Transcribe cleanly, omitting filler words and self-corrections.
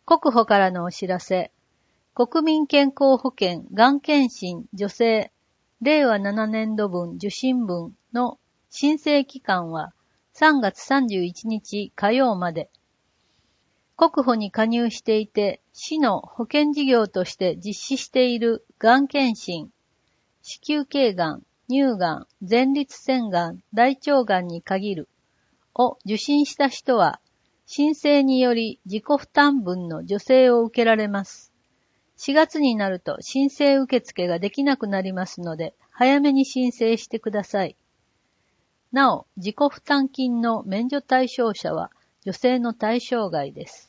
国保からのお知らせ。国民健康保険がん検診女性令和7年度分受診分の申請期間は3月31日火曜まで。国保に加入していて、市の保険事業として実施しているがん検診、子宮頸がん、乳がん、前立腺がん、大腸がんに限るを受診した人は、申請により自己負担分の助成を受けられます。4月になると申請受付ができなくなりますので、早めに申請してください。なお、自己負担金の免除対象者は助成の対象外です。